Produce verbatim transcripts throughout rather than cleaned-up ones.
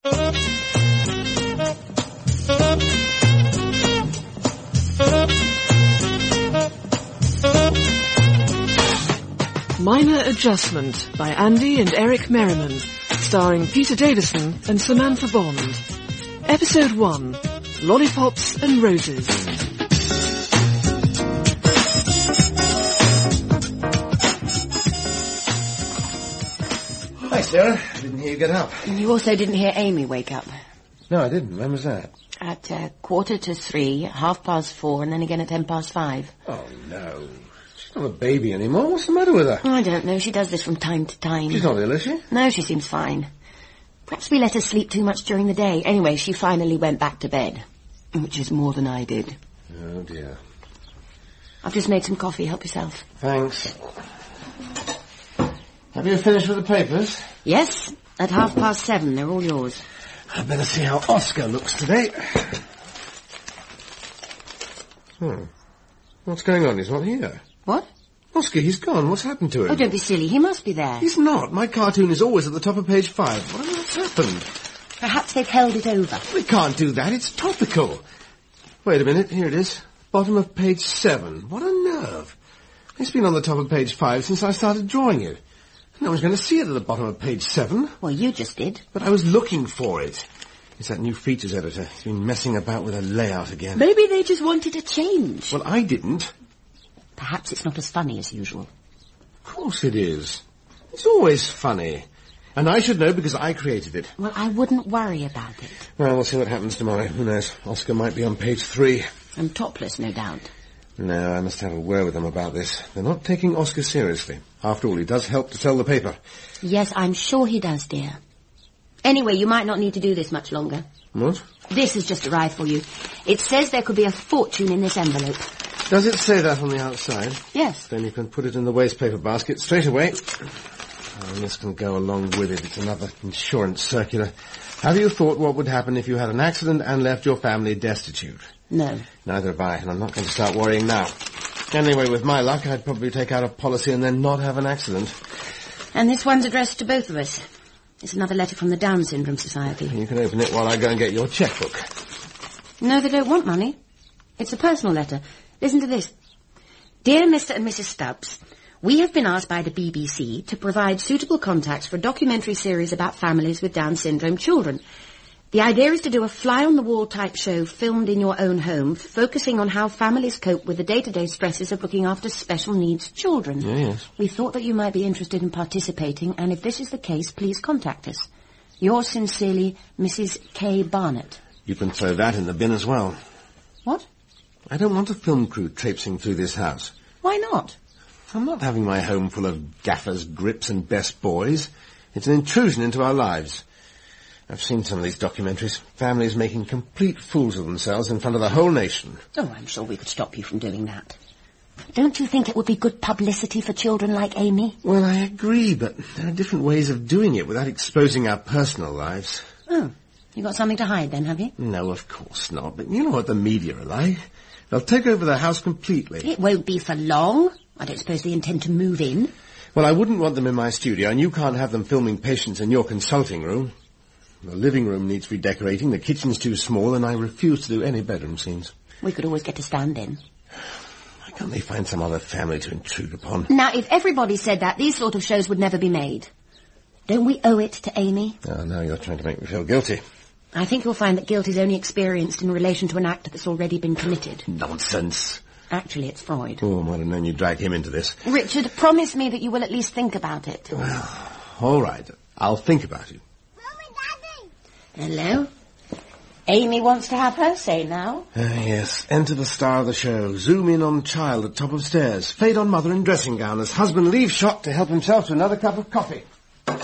Minor Adjustment by Andy and Eric Merriman, starring Peter Davison and Samantha Bond. Episode one, Lollipops and Roses. Hi, Sarah. I didn't hear you get up. And you also didn't hear Amy wake up? No, I didn't. When was that? At uh, quarter to three, half past four, and then again at ten past five. Oh, no. She's not a baby anymore. What's the matter with her? I don't know. She does this from time to time. She's not ill, is she? No, she seems fine. Perhaps we let her sleep too much during the day. Anyway, she finally went back to bed, which is more than I did. Oh, dear. I've just made some coffee. Help yourself. Thanks. Have you finished with the papers? Yes, at half past seven. They're all yours. I'd better see how Oscar looks today. Hmm. What's going on? He's not here. What? Oscar, he's gone. What's happened to him? Oh, don't be silly. He must be there. He's not. My cartoon is always at the top of page five. What on earth's happened? Perhaps they've held it over. We can't do that. It's topical. Wait a minute. Here it is. Bottom of page seven. What a nerve. It's been on the top of page five since I started drawing it. No one's going to see it at the bottom of page seven. Well, you just did. But I was looking for it. It's that new features editor. He's been messing about with a layout again. Maybe they just wanted a change. Well, I didn't. Perhaps it's not as funny as usual. Of course it is. It's always funny. And I should know because I created it. Well, I wouldn't worry about it. Well, we'll see what happens tomorrow. Who knows? Oscar might be on page three. And topless, no doubt. No, I must have a word with them about this. They're not taking Oscar seriously. After all, he does help to sell the paper. Yes, I'm sure he does, dear. Anyway, you might not need to do this much longer. What? This has just arrived for you. It says there could be a fortune in this envelope. Does it say that on the outside? Yes. Then you can put it in the waste paper basket straight away. Oh, and this can go along with it. It's another insurance circular. Have you thought what would happen if you had an accident and left your family destitute? No. Neither have I, and I'm not going to start worrying now. Anyway, with my luck, I'd probably take out a policy and then not have an accident. And this one's addressed to both of us. It's another letter from the Down Syndrome Society. You can open it while I go and get your checkbook. No, they don't want money. It's a personal letter. Listen to this. Dear Mister and Missus Stubbs, we have been asked by the B B C to provide suitable contacts for a documentary series about families with Down syndrome children. The idea is to do a fly-on-the-wall type show filmed in your own home, focusing on how families cope with the day-to-day stresses of looking after special needs children. Yeah, yes. We thought that you might be interested in participating, and if this is the case, please contact us. Yours sincerely, Missus K. Barnett. You can throw that in the bin as well. What? I don't want a film crew traipsing through this house. Why not? I'm not having my home full of gaffers, grips and best boys. It's an intrusion into our lives. I've seen some of these documentaries. Families making complete fools of themselves in front of the whole nation. Oh, I'm sure we could stop you from doing that. Don't you think it would be good publicity for children like Amy? Well, I agree, but there are different ways of doing it without exposing our personal lives. Oh, you got something to hide then, have you? No, of course not. But you know what the media are like. They'll take over the house completely. It won't be for long. I don't suppose they intend to move in. Well, I wouldn't want them in my studio, and you can't have them filming patients in your consulting room. The living room needs redecorating, the kitchen's too small, and I refuse to do any bedroom scenes. We could always get a stand-in. Why can't they find some other family to intrude upon? Now, if everybody said that, these sort of shows would never be made. Don't we owe it to Amy? Oh, now you're trying to make me feel guilty. I think you'll find that guilt is only experienced in relation to an act that's already been committed. Nonsense. Actually, it's Freud. Oh, I might have known you'd drag him into this. Richard, promise me that you will at least think about it. Well, all right. I'll think about it. Hello? Amy wants to have her say now. Ah, yes. Enter the star of the show. Zoom in on child at top of stairs. Fade on mother in dressing gown as husband leaves shop to help himself to another cup of coffee. Do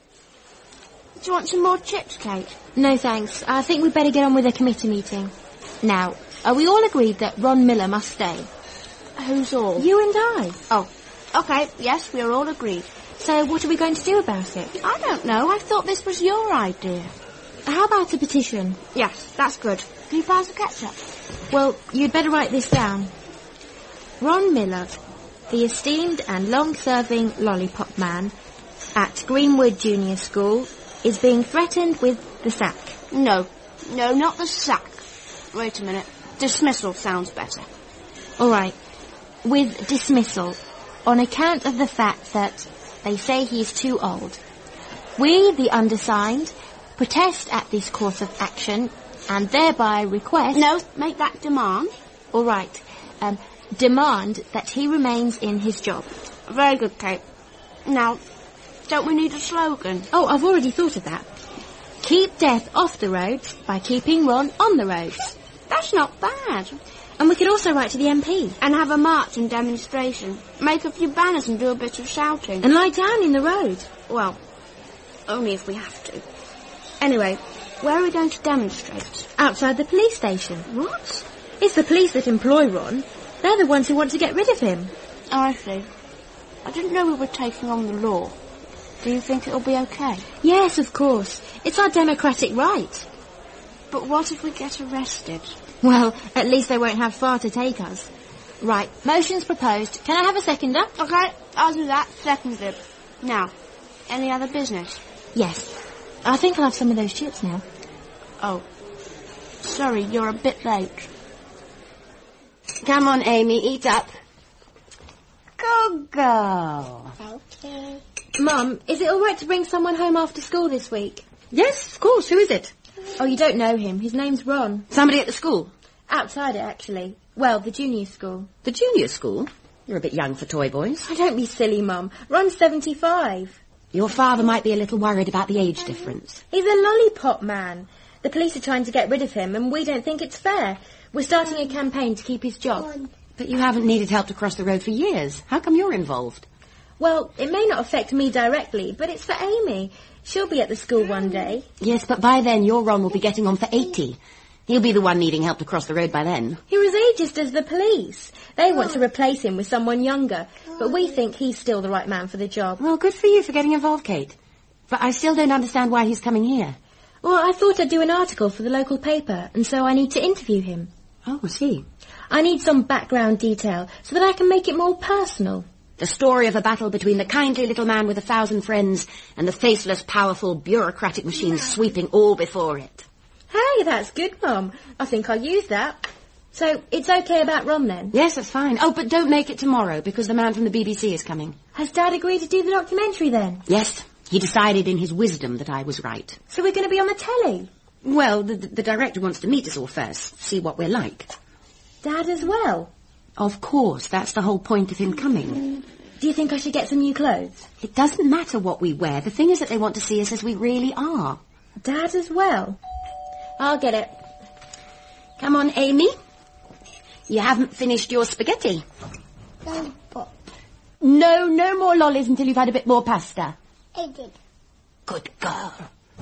you want some more chips, Kate? No, thanks. I think we'd better get on with the committee meeting. Now, are we all agreed that Ron Miller must stay? Who's all? You and I. Oh, okay, yes, we're all agreed. So what are we going to do about it? I don't know. I thought this was your idea. How about a petition? Yes, that's good. Can you pass the ketchup? Well, you'd better write this down. Ron Miller, the esteemed and long-serving lollipop man at Greenwood Junior School, is being threatened with The sack. No. No, not the sack. Wait a minute. Dismissal sounds better. All right. With dismissal, on account of the fact that they say he is too old. We, the undersigned, protest at this course of action and thereby request... No, make that demand. All right. Um, demand that he remains in his job. Very good, Kate. Now, don't we need a slogan? Oh, I've already thought of that. Keep death off the roads by keeping Ron on the roads. That's not bad. And we could also write to the M P. And have a march and demonstration. Make a few banners and do a bit of shouting. And lie down in the road. Well, only if we have to. Anyway, where are we going to demonstrate? Outside the police station. What? It's the police that employ Ron. They're the ones who want to get rid of him. Oh, I see. I didn't know we were taking on the law. Do you think it'll be okay? Yes, of course. It's our democratic right. But what if we get arrested? Well, at least they won't have far to take us. Right, motion's proposed. Can I have a seconder? Okay, I'll do that. Seconded. Now, any other business? Yes. I think I'll have some of those chips now. Oh. Sorry, you're a bit late. Come on, Amy, eat up. Good girl. Okay. Mum, is it all right to bring someone home after school this week? Yes, of course. Who is it? Oh, you don't know him. His name's Ron. Somebody at the school? Outside it, actually. Well, the junior school. The junior school? You're a bit young for toy boys. Oh, don't be silly, Mum. Ron's seventy-five. Your father might be a little worried about the age difference. He's a lollipop man. The police are trying to get rid of him, and we don't think it's fair. We're starting a campaign to keep his job. But you haven't needed help to cross the road for years. How come you're involved? Well, it may not affect me directly, but it's for Amy. She'll be at the school one day. Yes, but by then your Ron will be getting on for eighty. He'll be the one needing help to cross the road by then. You're as ageist as the police. They want to replace him with someone younger, but we think he's still the right man for the job. Well, good for you for getting involved, Kate. But I still don't understand why he's coming here. Well, I thought I'd do an article for the local paper, and so I need to interview him. Oh, I see. I need some background detail so that I can make it more personal. The story of a battle between the kindly little man with a thousand friends and the faceless, powerful, bureaucratic machine sweeping all before it. Hey, that's good, Mum. I think I'll use that. So, it's okay about Ron, then? Yes, that's fine. Oh, but don't make it tomorrow, because the man from the B B C is coming. Has Dad agreed to do the documentary, then? Yes. He decided in his wisdom that I was right. So we're going to be on the telly? Well, the, the director wants to meet us all first, see what we're like. Dad as well? Of course, that's the whole point of him coming. Do you think I should get some new clothes? It doesn't matter what we wear. The thing is that they want to see us as we really are. Dad as well? I'll get it. Come on, Amy. You haven't finished your spaghetti. No, Pop. No, no more lollies until you've had a bit more pasta. I did. Good girl.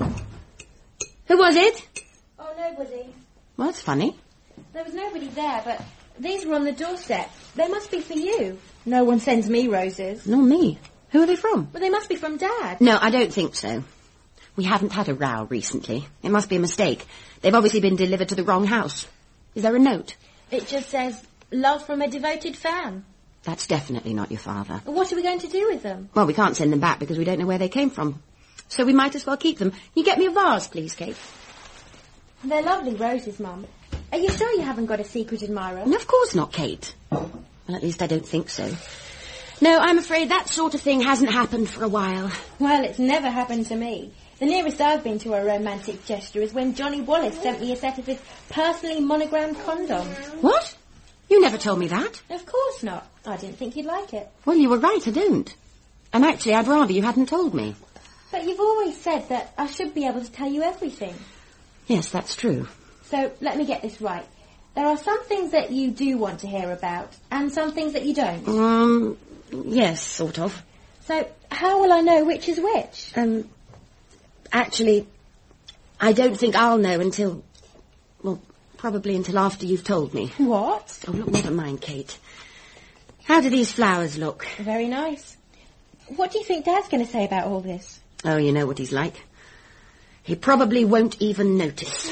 Who was it? Oh, nobody. Well, that's funny. There was nobody there, but these were on the doorstep. They must be for you. No one sends me roses. Nor me. Who are they from? Well, they must be from Dad. No, I don't think so. We haven't had a row recently. It must be a mistake. They've obviously been delivered to the wrong house. Is there a note? It just says, love from a devoted fan. That's definitely not your father. What are we going to do with them? Well, we can't send them back because we don't know where they came from. So we might as well keep them. Can you get me a vase, please, Kate? They're lovely roses, Mum. Are you sure you haven't got a secret admirer? No, of course not, Kate. Well, at least I don't think so. No, I'm afraid that sort of thing hasn't happened for a while. Well, it's never happened to me. The nearest I've been to a romantic gesture is when Johnny Wallace sent me a set of his personally monogrammed condoms. What? You never told me that. Of course not. I didn't think you'd like it. Well, you were right, I don't. And actually, I'd rather you hadn't told me. But you've always said that I should be able to tell you everything. Yes, that's true. So, let me get this right. There are some things that you do want to hear about, and some things that you don't. Um, yes, sort of. So, how will I know which is which? Um, actually, I don't think I'll know until, well, probably until after you've told me. What? Oh, look, never mind, Kate. How do these flowers look? Very nice. What do you think Dad's going to say about all this? Oh, you know what he's like. He probably won't even notice.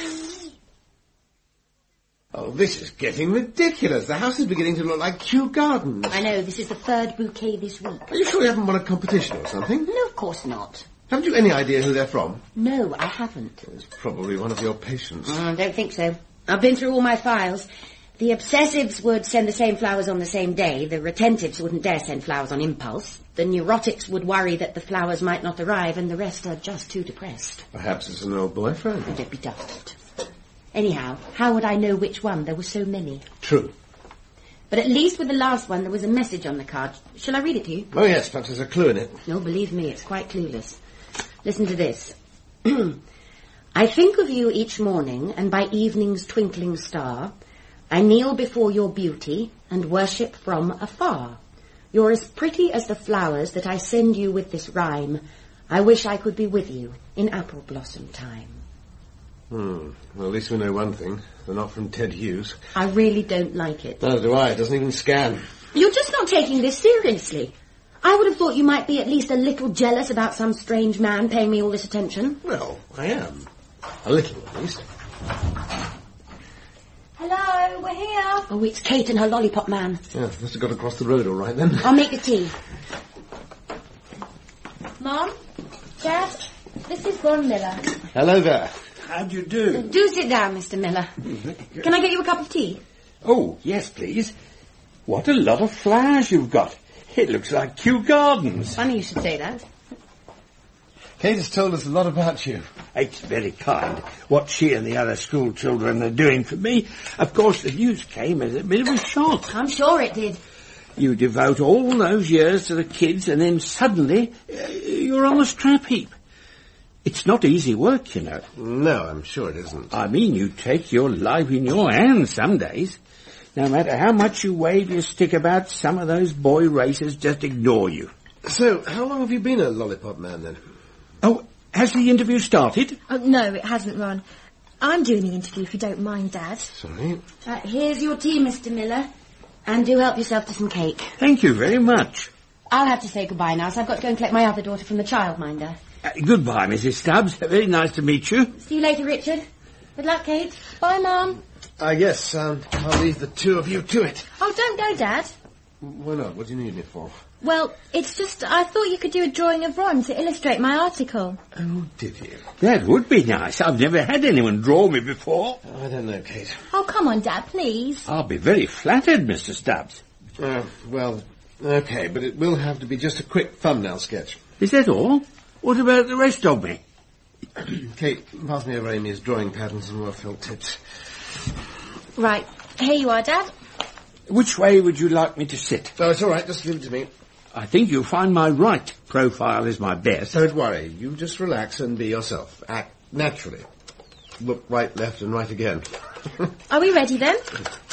Oh, this is getting ridiculous. The house is beginning to look like Kew Gardens. I know, this is the third bouquet this week. Are you sure you haven't won a competition or something? No, of course not. Haven't you any idea who they're from? No, I haven't. It's probably one of your patients. Oh, I don't think so. I've been through all my files. The obsessives would send the same flowers on the same day. The retentives wouldn't dare send flowers on impulse. The neurotics would worry that the flowers might not arrive, and the rest are just too depressed. Perhaps it's an old boyfriend. Oh, don't be daft. Anyhow, how would I know which one? There were so many. True. But at least with the last one, there was a message on the card. Shall I read it to you? Oh, yes, perhaps there's a clue in it. No, believe me, it's quite clueless. Listen to this. I think of you each morning, and by evening's twinkling star, I kneel before your beauty and worship from afar. You're as pretty as the flowers that I send you with this rhyme. I wish I could be with you in apple blossom time. Hmm. Well, at least we know one thing. They're not from Ted Hughes. I really don't like it. Neither do I. It doesn't even scan. You're just not taking this seriously. I would have thought you might be at least a little jealous about some strange man paying me all this attention. Well, I am. A little, at least. Hello, we're here. Oh, it's Kate and her lollipop man. Yeah, must have got across the road all right, then. I'll make the tea. Mom, Dad, this is Ron Miller. Hello there. How do you do? Do sit down, Mister Miller. Can I get you a cup of tea? Oh, yes, please. What a lot of flowers you've got. It looks like Kew Gardens. Funny you should say that. Kate has told us a lot about you. It's very kind what she and the other school children are doing for me. Of course, the news came as a bit of a shock. I'm sure it did. You devote all those years to the kids and then suddenly uh, you're on the scrap heap. It's not easy work, you know. No, I'm sure it isn't. I mean, you take your life in your hands some days. No matter how much you wave your stick about, some of those boy racers just ignore you. So, how long have you been a lollipop man, then? Oh, has the interview started? Oh, no, it hasn't, Ron. I'm doing the interview, if you don't mind, Dad. Sorry. Uh, here's your tea, Mister Miller. And do help yourself to some cake. Thank you very much. I'll have to say goodbye now, so I've got to go and collect my other daughter from the childminder. Uh, goodbye, Missus Stubbs. Very nice to meet you. See you later, Richard. Good luck, Kate. Bye, Mum. I guess um, I'll leave the two of you to it. Oh, don't go, Dad. Why not? What do you need it for? Well, it's just I thought you could do a drawing of Ron to illustrate my article. Oh, did you? That would be nice. I've never had anyone draw me before. Oh, I don't know, Kate. Oh, come on, Dad, please. I'll be very flattered, Mister Stubbs. Uh, well, okay, but it will have to be just a quick thumbnail sketch. Is that all? What about the rest of me? Kate, pass me over Amy's drawing patterns and more felt tips. Right, here you are, Dad. Which way would you like me to sit? Oh, it's all right. Just leave it to me. I think you'll find my right profile is my best. Don't worry. You just relax and be yourself. Act naturally. Look right, left, and right again. Are we ready then?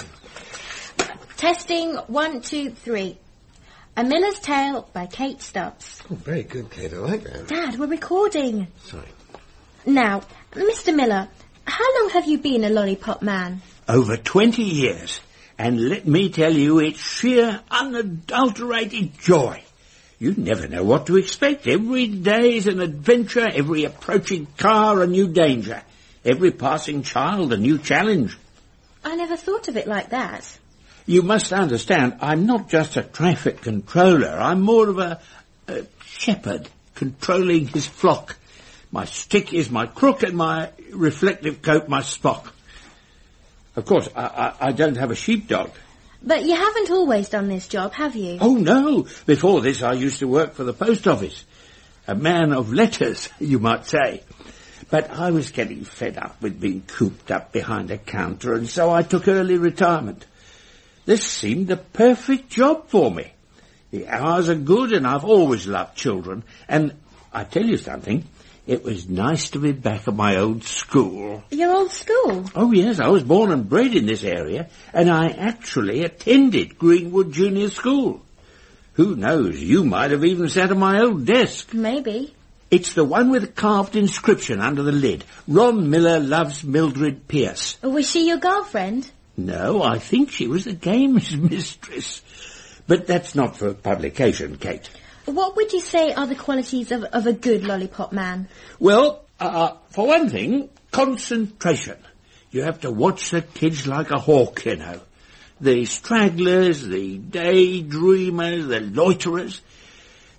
Testing one, two, three. A Miller's Tale by Kate Stubbs. Oh, very good, Kate. I like that. Dad, we're recording. Sorry. Now, Mister Miller, how long have you been a lollipop man? Over twenty years. And let me tell you, it's sheer, unadulterated joy. You never know what to expect. Every day's an adventure, every approaching car a new danger, every passing child a new challenge. I never thought of it like that. You must understand, I'm not just a traffic controller. I'm more of a, a shepherd controlling his flock. My stick is my crook and my reflective coat my spock. Of course, I, I, I don't have a sheepdog. But you haven't always done this job, have you? Oh, no. Before this, I used to work for the post office. A man of letters, you might say. But I was getting fed up with being cooped up behind a counter, and so I took early retirement. This seemed the perfect job for me. The hours are good, and I've always loved children. And I tell you something, it was nice to be back at my old school. Your old school? Oh, yes, I was born and bred in this area, and I actually attended Greenwood Junior School. Who knows, you might have even sat at my old desk. Maybe. It's the one with a carved inscription under the lid. Ron Miller loves Mildred Pierce. Was she your girlfriend? No, I think she was the games mistress. But that's not for publication, Kate. What would you say are the qualities of, of a good lollipop man? Well, uh, for one thing, concentration. You have to watch the kids like a hawk, you know. The stragglers, the daydreamers, the loiterers.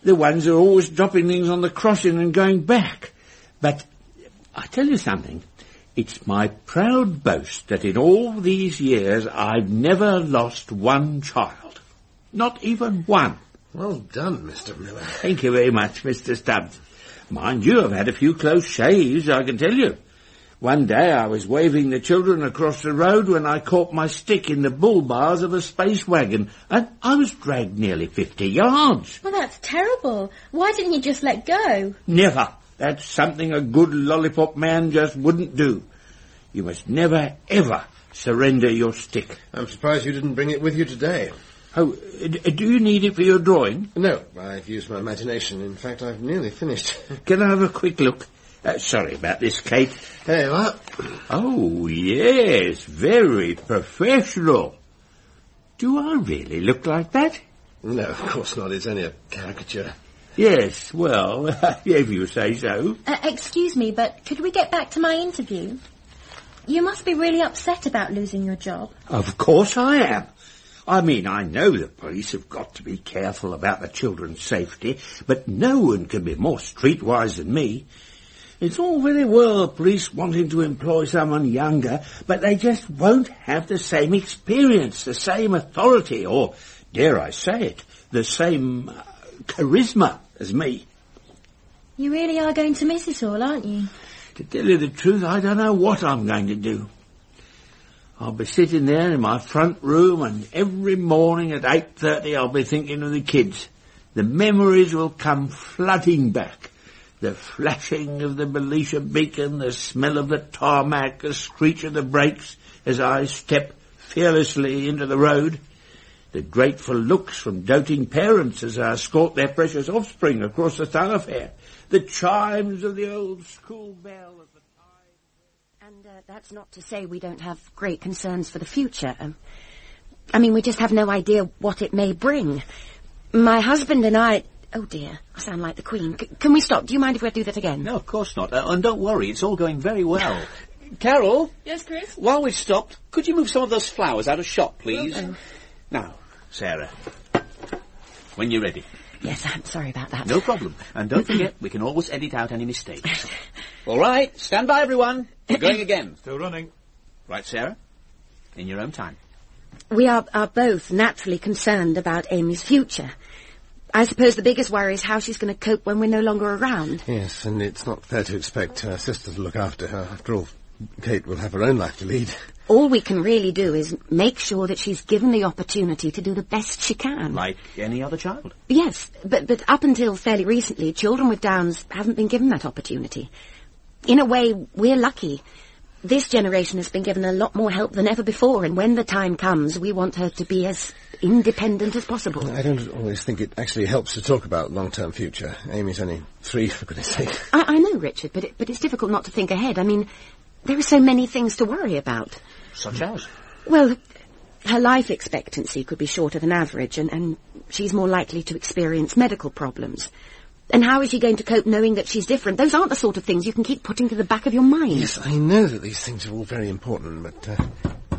the ones who are always dropping things on the crossing and going back. But I tell you something, it's my proud boast that in all these years I've never lost one child. Not even one. Well done, Mister Miller. Thank you very much, Mister Stubbs. Mind you, I've had a few close shaves, I can tell you. One day I was waving the children across the road when I caught my stick in the bull bars of a space wagon, and I was dragged nearly fifty yards. Well, that's terrible. Why didn't you just let go? Never. That's something a good lollipop man just wouldn't do. You must never, ever surrender your stick. I'm surprised you didn't bring it with you today. Oh, d- do you need it for your drawing? No, I've used my imagination. In fact, I've nearly finished. Can I have a quick look? Uh, sorry about this, Kate. There you are. Oh, yes, very professional. Do I really look like that? No, of course not. It's only a caricature. Yes, well, if you say so. Uh, excuse me, but could we get back to my interview? You must be really upset about losing your job. Of course I am. I mean, I know the police have got to be careful about the children's safety, but no one can be more streetwise than me. It's all very well the police wanting to employ someone younger, but they just won't have the same experience, the same authority, or, dare I say it, the same uh, charisma as me. You really are going to miss it all, aren't you? To tell you the truth, I don't know what I'm going to do. I'll be sitting there in my front room, and every morning at eight thirty I'll be thinking of the kids. The memories will come flooding back. The flashing of the Belisha beacon, the smell of the tarmac, the screech of the brakes as I step fearlessly into the road. The grateful looks from doting parents as I escort their precious offspring across the thoroughfare. The chimes of the old school bell at the time. And uh, that's not to say we don't have great concerns for the future. Um, I mean, we just have no idea what it may bring. My husband and I... Oh, dear, I sound like the Queen. C- can we stop? Do you mind if we do that again? No, of course not. Uh, and don't worry, it's all going very well. Carol? Yes, Chris? While we've stopped, could you move some of those flowers out of shot, please? Okay. Now, Sarah, when you're ready. Yes, I'm sorry about that. No problem. And don't forget, we can always edit out any mistakes. All right, stand by, everyone. We're going again. Still running. Right, Sarah? In your own time. We are, are both naturally concerned about Amy's future. I suppose the biggest worry is how she's going to cope when we're no longer around. Yes, and it's not fair to expect her sister to look after her. After all, Kate will have her own life to lead. All we can really do is make sure that she's given the opportunity to do the best she can. Like any other child. Yes, but, but up until fairly recently, children with Downs haven't been given that opportunity. In a way, we're lucky. This generation has been given a lot more help than ever before, and when the time comes, we want her to be as independent as possible. I don't always think it actually helps to talk about long-term future. Amy's only three, for goodness sake. I, I know, Richard, but, it, but it's difficult not to think ahead. I mean, there are so many things to worry about. Such as? Well, her life expectancy could be shorter than average, and, and she's more likely to experience medical problems. And how is she going to cope knowing that she's different? Those aren't the sort of things you can keep putting to the back of your mind. Yes, I know that these things are all very important, but... Uh...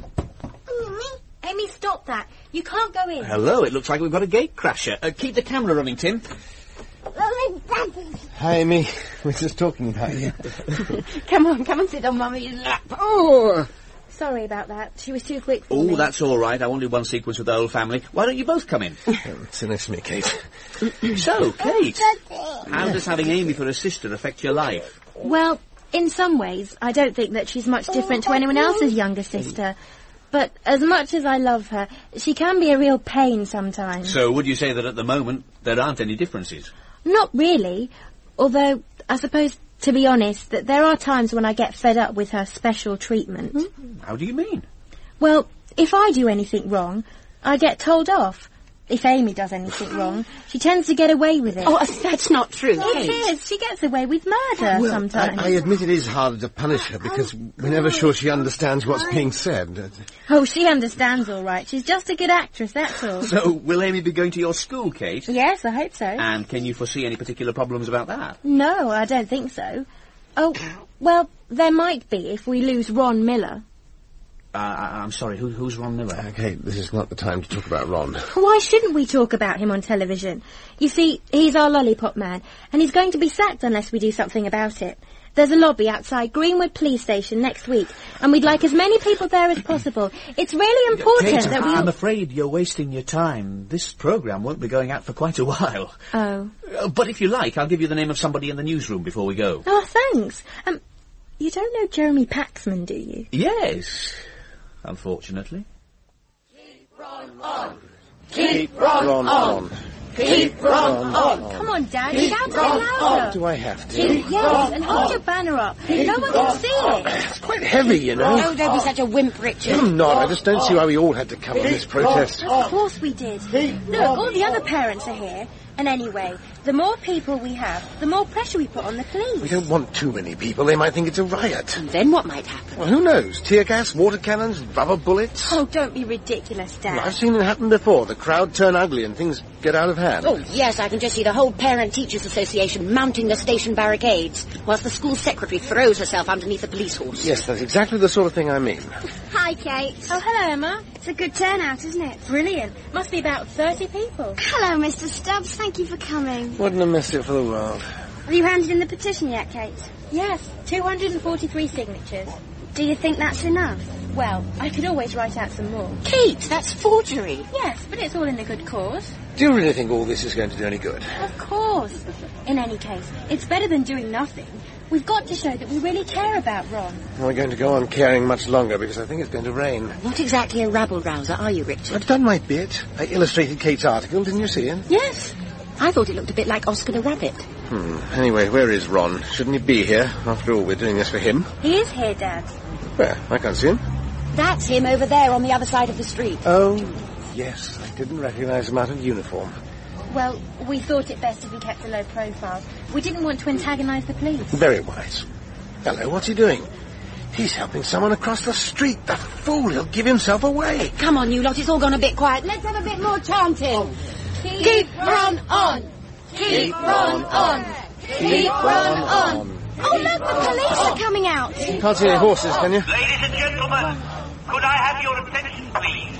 Amy, stop that. You can't go in. Hello, it looks like we've got a gate crasher. Uh, keep the camera running, Tim. Hi, Amy. We're just talking about you. Come on, come and sit on Mummy's lap. Oh! Sorry about that. She was too quick for me. Oh, that's all right. I wanted one sequence with the whole family. Why don't you both come in? Um, sit next to me, Kate. So, Kate, how does having Amy for a sister affect your life? Well, in some ways, I don't think that she's much different to anyone else's younger sister. But as much as I love her, she can be a real pain sometimes. So would you say that at the moment there aren't any differences? Not really. Although, I suppose, to be honest, that there are times when I get fed up with her special treatment. Hmm? How do you mean? Well, if I do anything wrong, I get told off. If Amy does anything wrong, she tends to get away with it. Oh, that's not true, It Kate. is. She gets away with murder Well, sometimes. I, I admit it is harder to punish her because we're never sure she understands what's being said. Oh, she understands all right. She's just a good actress, that's all. So, will Amy be going to your school, Kate? Yes, I hope so. And can you foresee any particular problems about that? No, I don't think so. Oh, well, there might be if we lose Ron Miller. Uh, I- I'm sorry, Who, who's Ron Miller? Okay, this is not the time to talk about Ron. Why shouldn't we talk about him on television? You see, he's our lollipop man, and he's going to be sacked unless we do something about it. There's a lobby outside Greenwood Police Station next week, and we'd like as many people there as possible. It's really important Kate, that we... I'm afraid you're wasting your time. This programme won't be going out for quite a while. Oh. Uh, but if you like, I'll give you the name of somebody in the newsroom before we go. Oh, thanks. Um, you don't know Jeremy Paxman, do you? Yes, unfortunately. Keep Ron on! Keep Ron on! on. Keep Ron on! Come on, Dad, Keep shout it Ron louder. on. Do I have to? Keep yes, and hold your banner up. No one can see it. It's quite heavy, you know. Oh, don't be such a wimp, Richard. I'm not. I just don't see why we all had to come on this protest. Of course we did. Look, all the other parents are here. And anyway, the more people we have, the more pressure we put on the police. We don't want too many people. They might think it's a riot. And then what might happen? Well, who knows? Tear gas, water cannons, rubber bullets. Oh, don't be ridiculous, Dad. Well, I've seen it happen before. The crowd turn ugly and things get out of hand. Oh, yes, I can just see the whole Parent-Teachers Association mounting the station barricades, whilst the school secretary throws herself underneath the police horse. Yes, that's exactly the sort of thing I mean. Hi, Kate. Oh, hello, Emma. It's a good turnout, isn't it? Brilliant. Must be about thirty people. Hello, Mister Stubbs. Thank you for coming. Wouldn't have missed it for the world. Have you handed in the petition yet, Kate? Yes, two hundred forty-three signatures. Do you think that's enough? Well, I could always write out some more. Kate, that's forgery. Yes, but it's all in a good cause. Do you really think all this is going to do any good? Of course. In any case, it's better than doing nothing. We've got to show that we really care about Ron. We're going to go on caring much longer because I think it's going to rain. Not exactly a rabble-rouser, are you, Richard? I've done my bit. I illustrated Kate's article. Didn't you see it? Yes. I thought it looked a bit like Oscar the Rabbit. Hmm. Anyway, where is Ron? Shouldn't he be here? After all, we're doing this for him. He is here, Dad. Where? I can't see him. That's him over there on the other side of the street. Oh, yes. I didn't recognise him out of uniform. Well, we thought it best if he kept a low profile. We didn't want to antagonise the police. Very wise. Hello, what's he doing? He's helping someone across the street. The fool, he'll give himself away. Come on, you lot, it's all gone a bit quiet. Let's have a bit more chanting. Keep, Keep Ron on! Keep Ron on! Keep Ron on! Oh, look, the police are coming out. Can't see any horses, can you? Ladies and gentlemen, could I have your attention, please?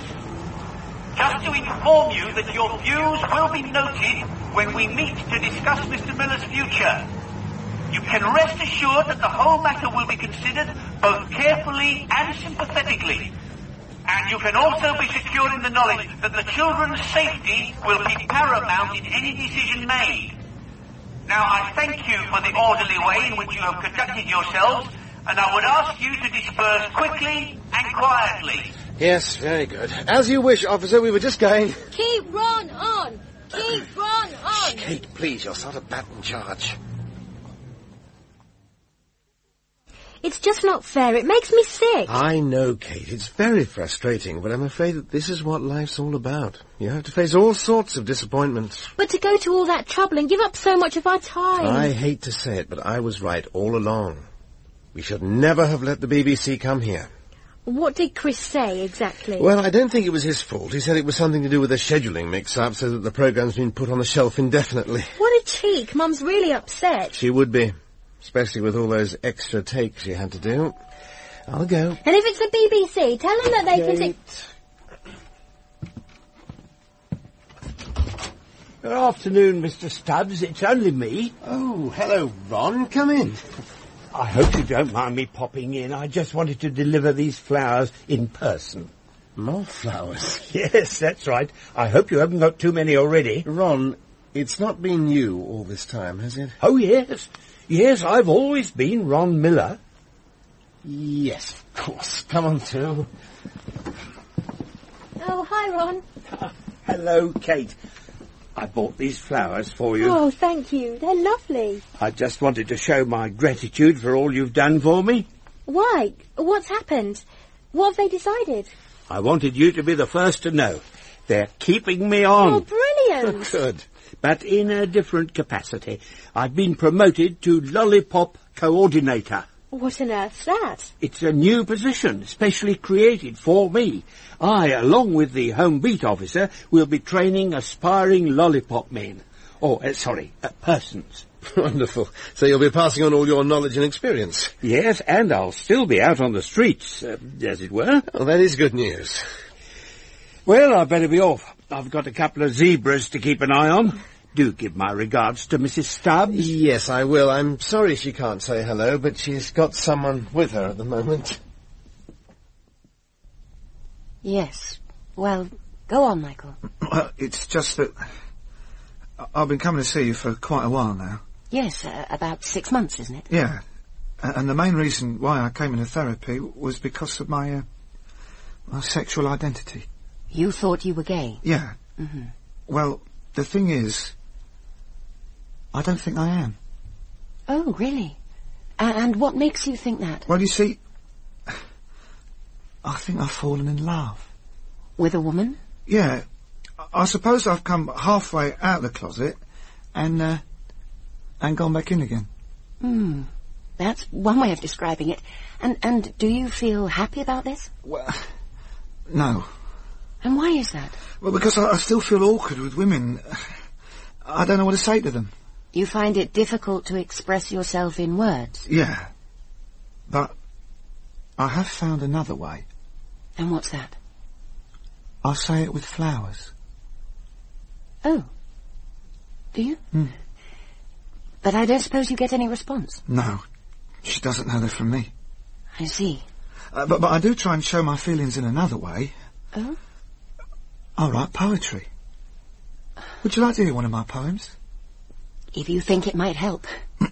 Just to inform you that your views will be noted when we meet to discuss Mister Miller's future. You can rest assured that the whole matter will be considered both carefully and sympathetically. And you can also be secure in the knowledge that the children's safety will be paramount in any decision made. Now, I thank you for the orderly way in which you have conducted yourselves, and I would ask you to disperse quickly and quietly. Yes, very good. As you wish, officer. We were just going... Keep Ron on! Keep Ron on! Kate, please, you'll start a baton charge. It's just not fair. It makes me sick. I know, Kate. It's very frustrating, but I'm afraid that this is what life's all about. You have to face all sorts of disappointments. But to go to all that trouble and give up so much of our time... I hate to say it, but I was right all along. We should never have let the B B C come here. What did Chris say, exactly? Well, I don't think it was his fault. He said it was something to do with a scheduling mix-up, so that the programme's been put on the shelf indefinitely. What a cheek. Mum's really upset. She would be. Especially with all those extra takes she had to do. I'll go. And if it's the B B C, tell them that they can... Kate. Good afternoon, Mister Stubbs. It's only me. Oh, hello, Ron. Come in. I hope you don't mind me popping in. I just wanted to deliver these flowers in person. More flowers? Yes, that's right. I hope you haven't got too many already. Ron, it's not been you all this time, has it? Oh, yes. Yes, I've always been Ron Miller. Yes, of course. Come on, through. Oh, hi, Ron. Hello, Kate. I bought these flowers for you. Oh, thank you. They're lovely. I just wanted to show my gratitude for all you've done for me. Why? What's happened? What have they decided? I wanted you to be the first to know. They're keeping me on. Oh, brilliant. Good. But in a different capacity. I've been promoted to Lollipop Coordinator. What on earth's that? It's a new position, specially created for me. I, along with the Home Beat officer, will be training aspiring lollipop men. Or, uh, sorry, uh, persons. Wonderful. So you'll be passing on all your knowledge and experience. Yes, and I'll still be out on the streets, uh, as it were. Well, that is good news. Well, I'd better be off. I've got a couple of zebras to keep an eye on. Do give my regards to Missus Stubbs. Yes, I will. I'm sorry she can't say hello, but she's got someone with her at the moment. Yes. Well, go on, Michael. Well, it's just that I've been coming to see you for quite a while now. Yes, uh, about six months, isn't it? Yeah. Uh, and the main reason why I came into therapy was because of my, uh, my sexual identity. You thought you were gay? Yeah. Mm-hmm. Well, the thing is, I don't think I am. Oh, really? A- and what makes you think that? Well, you see, I think I've fallen in love. With a woman? Yeah. I, I suppose I've come halfway out of the closet and, uh, and gone back in again. Hmm. That's one way of describing it. And, and do you feel happy about this? Well, no. And why is that? Well, because I, I still feel awkward with women. I don't know what to say to them. You find it difficult to express yourself in words? Yeah. But I have found another way. And what's that? I'll say it with flowers. Oh. Do you? Hmm. But I don't suppose you get any response? No. She doesn't know they're from me. I see. Uh, but, but I do try and show my feelings in another way. Oh? I write poetry. Would you like to hear one of my poems? If you think it might help.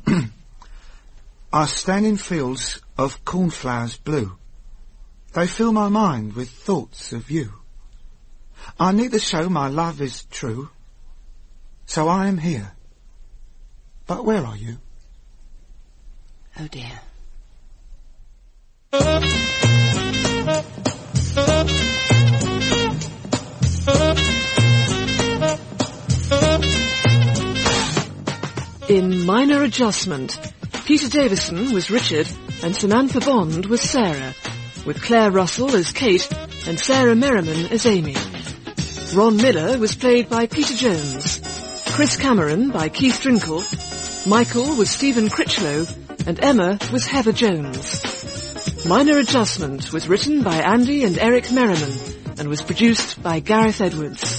I stand in fields of cornflowers blue. They fill my mind with thoughts of you. I need to show my love is true. So I am here. But where are you? Oh dear. In Minor Adjustment, Peter Davison was Richard and Samantha Bond was Sarah, with Claire Russell as Kate and Sarah Merriman as Amy. Ron Miller was played by Peter Jones, Chris Cameron by Keith Drinkle, Michael was Stephen Critchlow, and Emma was Heather Jones. Minor Adjustment was written by Andy and Eric Merriman and was produced by Gareth Edwards.